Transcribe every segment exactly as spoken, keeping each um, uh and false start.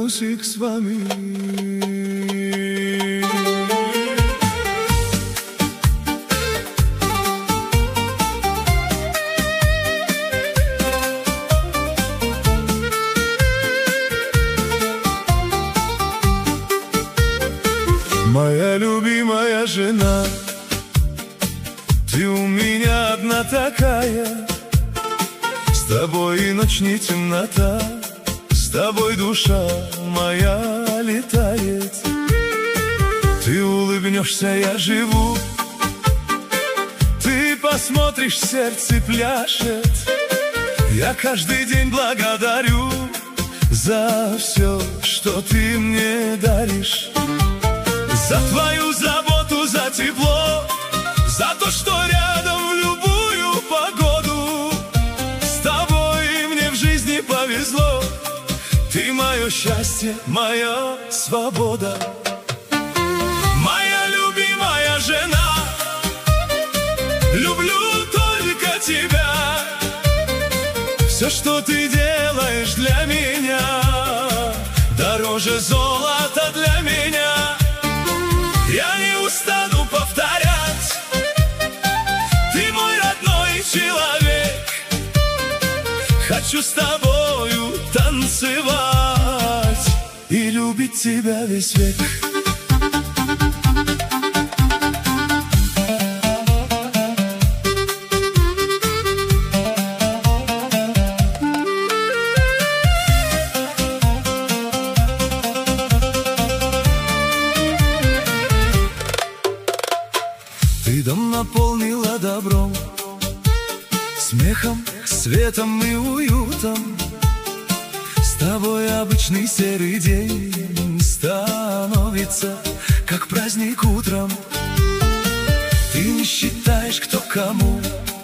музик с вами. Моя любимая жена, ты у меня одна такая. С тобой и ночь не темнота, с тобой душа моя летает. Ты улыбнешься, я живу, ты посмотришь, сердце пляшет. Я каждый день благодарю за все, что ты мне даришь. За твою заботу, за тепло, за то, что рядом в любую погоду. С тобой мне в жизни повезло, ты мое счастье, моя свобода. Моя любимая жена, люблю только тебя. Все, что ты делаешь для меня, дороже золота для меня. Я не устану повторять, ты мой родной человек. Хочу с тобою танцевать и любить тебя весь век. Ты дом наполнила добром, смехом, светом и уютом. С тобой обычный серый день становится, как праздник утром. Ты не считаешь, кто кому,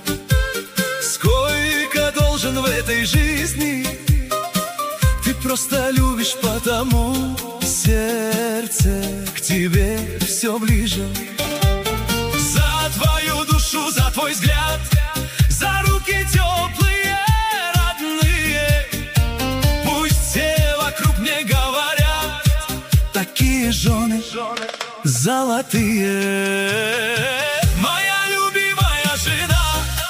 сколько должен в этой жизни. Ты просто любишь, потому сердце к тебе все ближе. За твою душу, за твой взгляд, за руки теплые, родные. Пусть все вокруг мне говорят, такие жены золотые. Моя любимая жена,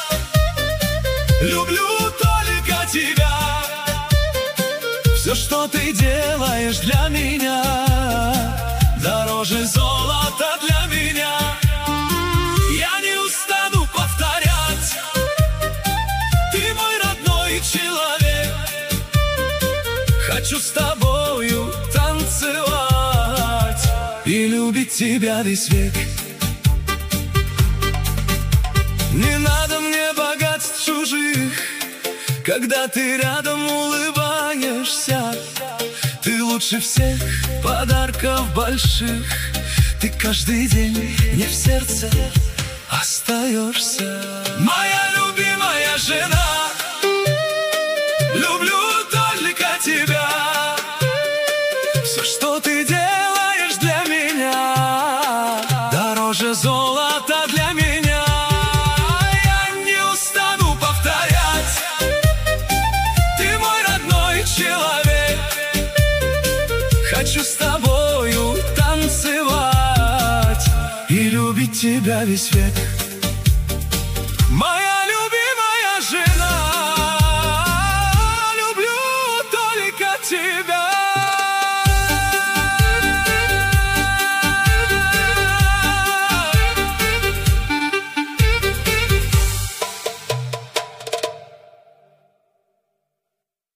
люблю только тебя. Все, что ты делаешь для меня, дороже золота для меня. Я не устану повторять, ты мой родной человек. Хочу с тобою танцевать и любить тебя весь век. Не надо мне богатств чужих, когда ты рядом улыбаешься. Ты лучше всех подарков больших, ты каждый день мне в сердце остаешься. Моя любимая жена, люблю только тебя. Все, что ты делаешь для меня, дороже золота для меня. Я не устану повторять, ты мой родной человек. Хочу с тобою танцевать и любить тебя весь век. Моя